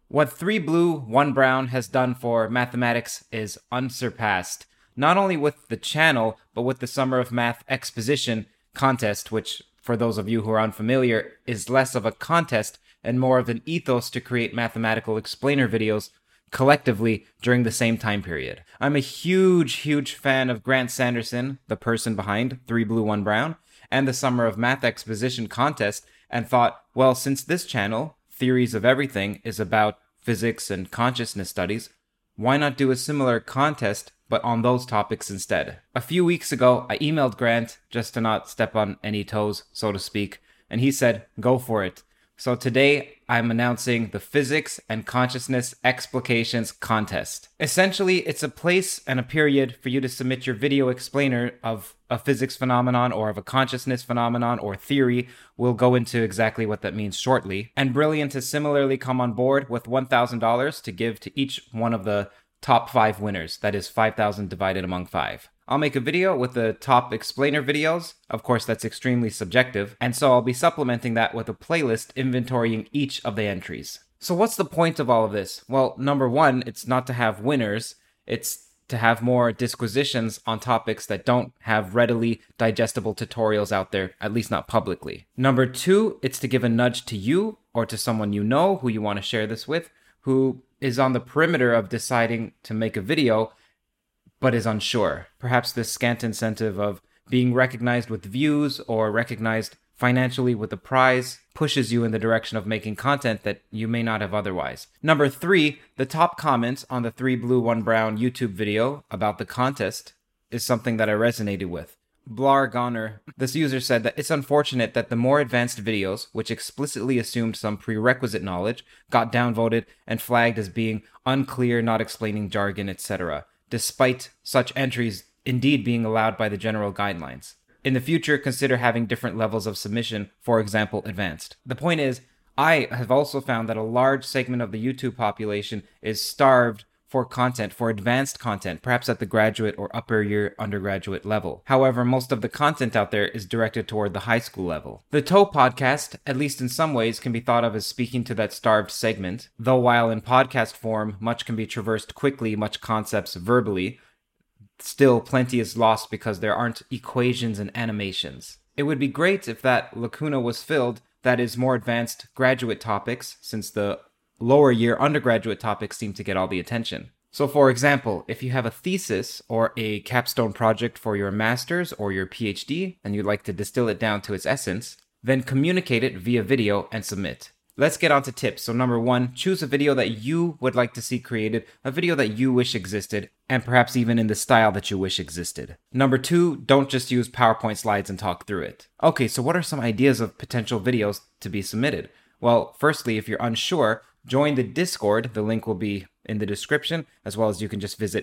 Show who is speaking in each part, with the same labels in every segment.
Speaker 1: What 3 Blue, 1 Brown has done for mathematics is unsurpassed, not only with the channel, but with the Summer of Math Exposition contest, which, for those of you who are unfamiliar, is less of a contest and more of an ethos to create mathematical explainer videos collectively during the same time period. I'm a huge fan of Grant Sanderson, the person behind 3 Blue, 1 Brown, and the Summer of Math Exposition contest, and thought, well, since this channel, Theories of Everything, is about physics and consciousness studies, why not do a similar contest but on those topics instead? A few weeks ago, I emailed Grant, just to not step on any toes, so to speak, and he said, go for it. So today, I'm announcing the Physics and Consciousness Explications Contest. Essentially, it's a place and a period for you to submit your video explainer of a physics phenomenon or of a consciousness phenomenon or theory. We'll go into exactly what that means shortly. And Brilliant has similarly come on board with $1,000 to give to each one of the top 5 winners. That is 5,000 divided among 5. I'll make a video with the top explainer videos. Of course, that's extremely subjective. And so I'll be supplementing that with a playlist inventorying each of the entries. So what's the point of all of this? Well, number one, it's not to have winners. It's to have more disquisitions on topics that don't have readily digestible tutorials out there, at least not publicly. Number two, it's to give a nudge to you or to someone you know who you want to share this with, who is on the perimeter of deciding to make a video but is unsure. Perhaps this scant incentive of being recognized with views or recognized financially with a prize pushes you in the direction of making content that you may not have otherwise. Number three, the top comment on the 3 Blue, 1 Brown YouTube video about the contest is something that I resonated with. Blar Goner, this user said that it's unfortunate that the more advanced videos, which explicitly assumed some prerequisite knowledge, got downvoted and flagged as being unclear, not explaining jargon, etc., despite such entries indeed being allowed by the general guidelines. In the future, consider having different levels of submission, for example, advanced. The point is, I have also found that a large segment of the YouTube population is starved for content, for advanced content, perhaps at the graduate or upper year undergraduate level. However, most of the content out there is directed toward the high school level. The Toe podcast, at least in some ways, can be thought of as speaking to that starved segment, though while in podcast form, much can be traversed quickly, much concepts verbally, still plenty is lost because there aren't equations and animations. It would be great if that lacuna was filled, that is, more advanced graduate topics, since the lower year undergraduate topics seem to get all the attention. So for example, if you have a thesis or a capstone project for your master's or your PhD and you'd like to distill it down to its essence, then communicate it via video and submit. Let's get on to tips. So number one, choose a video that you would like to see created, a video that you wish existed, and perhaps even in the style that you wish existed. Number two, don't just use PowerPoint slides and talk through it. Okay, so what are some ideas of potential videos to be submitted? Well, firstly, if you're unsure, join the Discord. The link will be in the description, as well as you can just visit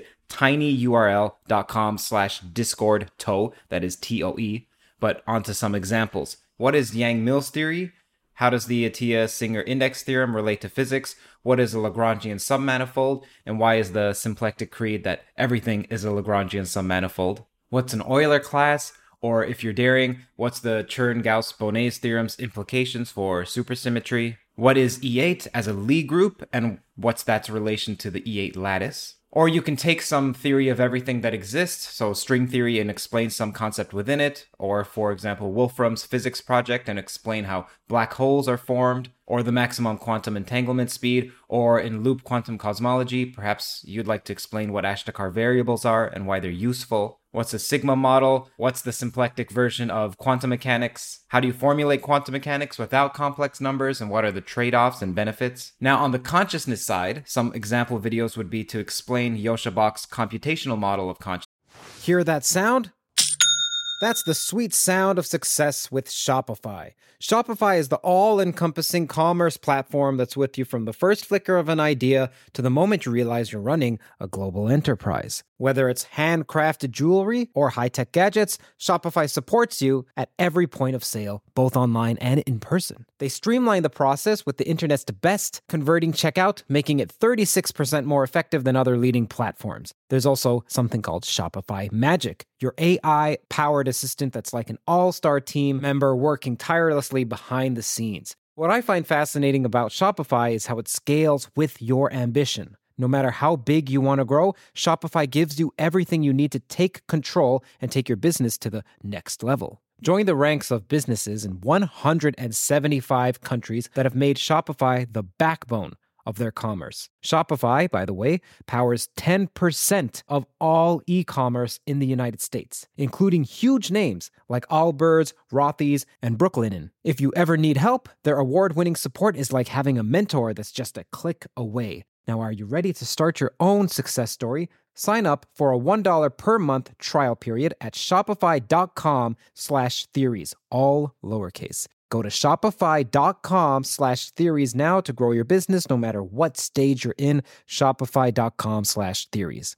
Speaker 1: tinyurl.com/discordtoe, that is TOE. But onto some examples. What is Yang-Mills theory? How does the Atiyah-Singer index theorem relate to physics? What is a Lagrangian submanifold? And why is the symplectic creed that everything is a Lagrangian submanifold? What's an Euler class? Or if you're daring, what's the Chern-Gauss-Bonnet theorem's implications for supersymmetry? What is E8 as a Lie group, and what's that's relation to the E8 lattice? Or you can take some theory of everything that exists, so string theory, and explain some concept within it, or for example, Wolfram's physics project and explain how black holes are formed, or the maximum quantum entanglement speed, or in loop quantum cosmology, perhaps you'd like to explain what Ashtekar variables are and why they're useful. What's a sigma model? What's the symplectic version of quantum mechanics? How do you formulate quantum mechanics without complex numbers, and what are the trade-offs and benefits? Now, on the consciousness side, some example videos would be to explain Joscha Bock's computational model of consciousness.
Speaker 2: Hear that sound? That's the sweet sound of success with Shopify. Shopify is the all-encompassing commerce platform that's with you from the first flicker of an idea to the moment you realize you're running a global enterprise. Whether it's handcrafted jewelry or high-tech gadgets, Shopify supports you at every point of sale, both online and in person. They streamline the process with the internet's best converting checkout, making it 36% more effective than other leading platforms. There's also something called Shopify Magic, your AI-powered assistant that's like an all-star team member working tirelessly behind the scenes. What I find fascinating about Shopify is how it scales with your ambition. No matter how big you want to grow, Shopify gives you everything you need to take control and take your business to the next level. Join the ranks of businesses in 175 countries that have made Shopify the backbone of their commerce. Shopify, by the way, powers 10% of all e-commerce in the United States, including huge names like Allbirds, Rothy's, and Brooklinen. If you ever need help, their award-winning support is like having a mentor that's just a click away. Now, are you ready to start your own success story? Sign up for a $1 per month trial period at shopify.com/theories, all lowercase. Go to shopify.com/theories now to grow your business no matter what stage you're in. Shopify.com/theories.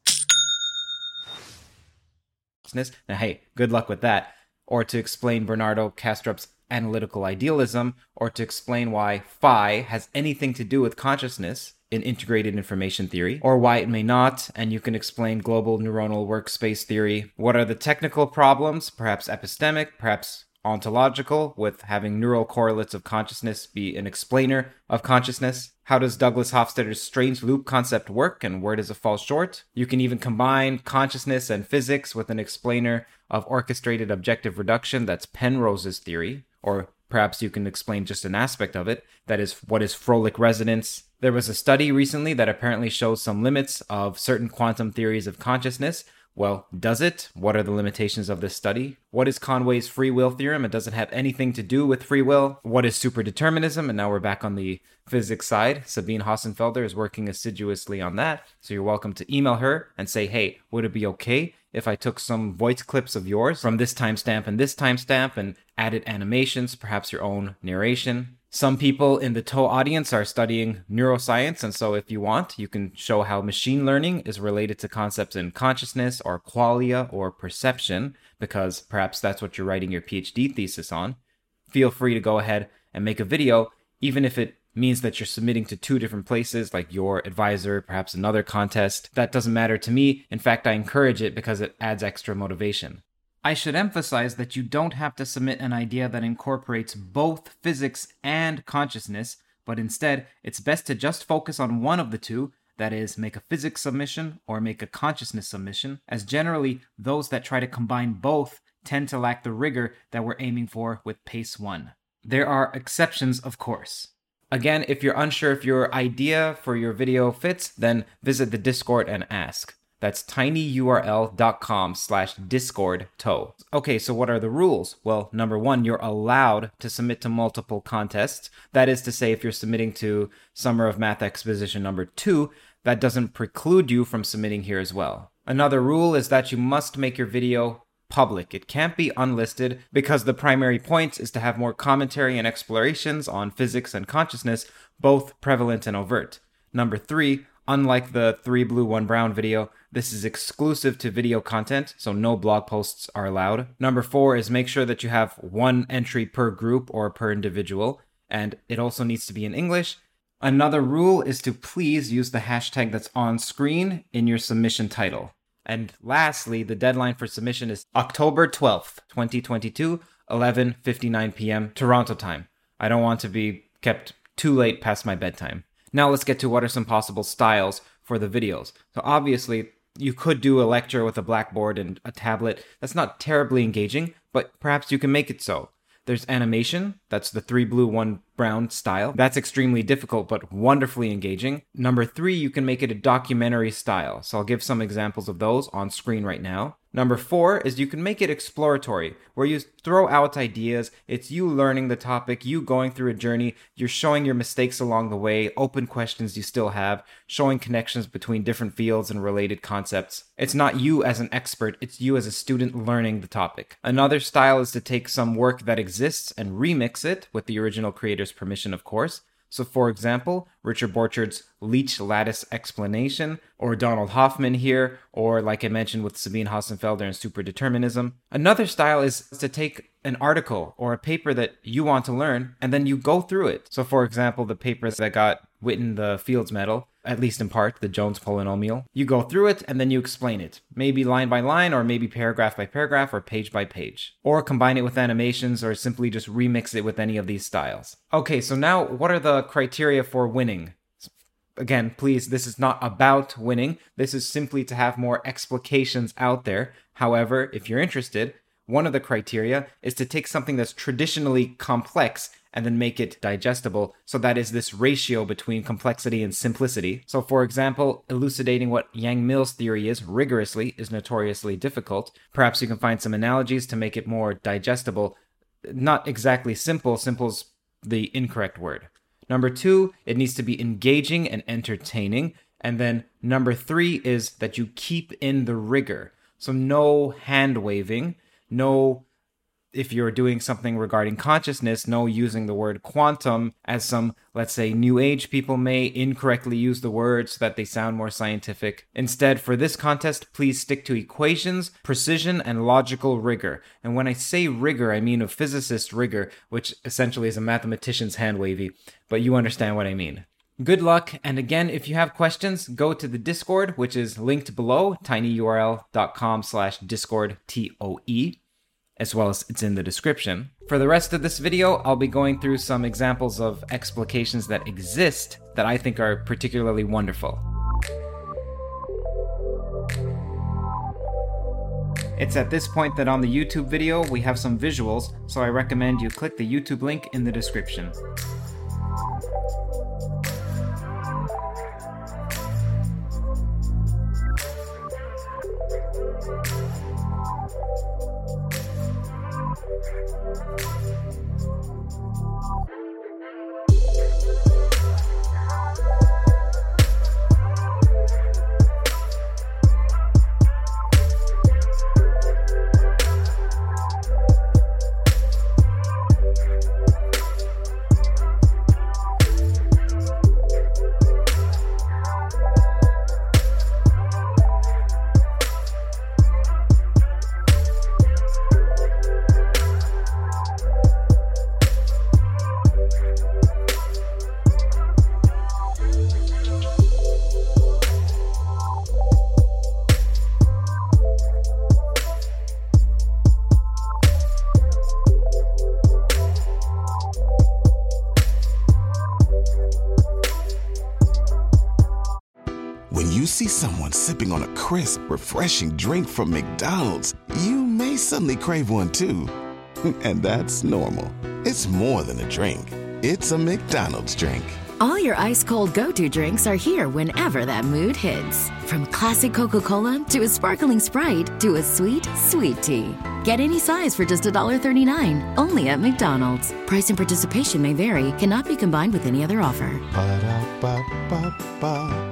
Speaker 1: Now, hey, good luck with that. Or to explain Bernardo Kastrup's analytical idealism, or to explain why phi has anything to do with consciousness in integrated information theory, or why it may not, and you can explain global neuronal workspace theory. What are the technical problems, perhaps epistemic, perhaps ontological, with having neural correlates of consciousness be an explainer of consciousness? How does Douglas Hofstadter's strange loop concept work, and where does it fall short? You can even combine consciousness and physics with an explainer of orchestrated objective reduction, that's Penrose's theory, or perhaps you can explain just an aspect of it, that is, what is Froelich resonance? There was a study recently that apparently shows some limits of certain quantum theories of consciousness. Well, does it? What are the limitations of this study? What is Conway's free will theorem? It doesn't have anything to do with free will. What is superdeterminism? And now we're back on the physics side. Sabine Hossenfelder is working assiduously on that. So you're welcome to email her and say, hey, would it be okay if I took some voice clips of yours from this timestamp and added animations, perhaps your own narration? Some people in the TOE audience are studying neuroscience, and so if you want, you can show how machine learning is related to concepts in consciousness or qualia or perception, because perhaps that's what you're writing your PhD thesis on. Feel free to go ahead and make a video, even if it means that you're submitting to two different places, like your advisor, perhaps another contest. That doesn't matter to me. In fact, I encourage it because it adds extra motivation. I should emphasize that you don't have to submit an idea that incorporates both physics and consciousness, but instead, it's best to just focus on one of the two, that is, make a physics submission or make a consciousness submission, as generally, those that try to combine both tend to lack the rigor that we're aiming for with PACE 1. There are exceptions, of course. Again, if you're unsure if your idea for your video fits, then visit the Discord and ask. That's tinyurl.com/discordtoe. Okay, so what are the rules? Well, number one, you're allowed to submit to multiple contests. That is to say, if you're submitting to Summer of Math Exposition number 2, that doesn't preclude you from submitting here as well. Another rule is that you must make your video public. It can't be unlisted because the primary point is to have more commentary and explorations on physics and consciousness, both prevalent and overt. Number 3, unlike the 3 blue 1 brown video, this is exclusive to video content, so no blog posts are allowed. Number 4 is make sure that you have one entry per group or per individual, and it also needs to be in English. Another rule is to please use the hashtag that's on screen in your submission title. And lastly, the deadline for submission is October 12th, 2022, 11:59 p.m. Toronto time. I don't want to be kept too late past my bedtime. Now let's get to what are some possible styles for the videos. So obviously, you could do a lecture with a blackboard and a tablet. That's not terribly engaging, but perhaps you can make it so. There's animation. That's the 3 blue 1 brown style. That's extremely difficult, but wonderfully engaging. Number 3, you can make it a documentary style. So I'll give some examples of those on screen right now. Number 4 is you can make it exploratory, where you throw out ideas. It's you learning the topic, you going through a journey, you're showing your mistakes along the way, open questions you still have, showing connections between different fields and related concepts. It's not you as an expert, it's you as a student learning the topic. Another style is to take some work that exists and remix it, with the original creator's permission, of course. So for example, Richard Borchard's Leech lattice explanation, or Donald Hoffman here, or like I mentioned with Sabine Hossenfelder and superdeterminism. Another style is to take an article or a paper that you want to learn, and then you go through it. So for example, the paper that got Witten the Fields Medal, at least in part, the Jones polynomial. You go through it and then you explain it. Maybe line by line, or maybe paragraph by paragraph, or page by page. Or combine it with animations, or simply just remix it with any of these styles. Okay, so now what are the criteria for winning? Again, please, this is not about winning. This is simply to have more explications out there. However, if you're interested, one of the criteria is to take something that's traditionally complex and then make it digestible. So that is this ratio between complexity and simplicity. So for example, elucidating what Yang-Mills theory is rigorously is notoriously difficult. Perhaps you can find some analogies to make it more digestible. Not exactly simple. Simple's the incorrect word. Number 2, it needs to be engaging and entertaining. And then number 3 is that you keep in the rigor. So no hand waving, no, if you're doing something regarding consciousness, no using the word quantum as some, let's say, New Age people may incorrectly use the word so that they sound more scientific. Instead, for this contest, please stick to equations, precision, and logical rigor. And when I say rigor, I mean a physicist rigor, which essentially is a mathematician's hand wavy, but you understand what I mean. Good luck, and again, if you have questions, go to the Discord, which is linked below, tinyurl.com/discord TOE, as well as it's in the description. For the rest of this video, I'll be going through some examples of explications that exist that I think are particularly wonderful. It's at this point that on the YouTube video, we have some visuals, so I recommend you click the YouTube link in the description.
Speaker 3: When you see someone sipping on a crisp, refreshing drink from McDonald's, you may suddenly crave one too. And that's normal. It's more than a drink. It's a McDonald's drink.
Speaker 4: All your ice-cold go-to drinks are here whenever that mood hits. From classic Coca-Cola to a sparkling Sprite to a sweet, sweet tea. Get any size for just $1.39, only at McDonald's. Price and participation may vary, cannot be combined with any other offer.
Speaker 3: Ba-da-ba-ba-ba.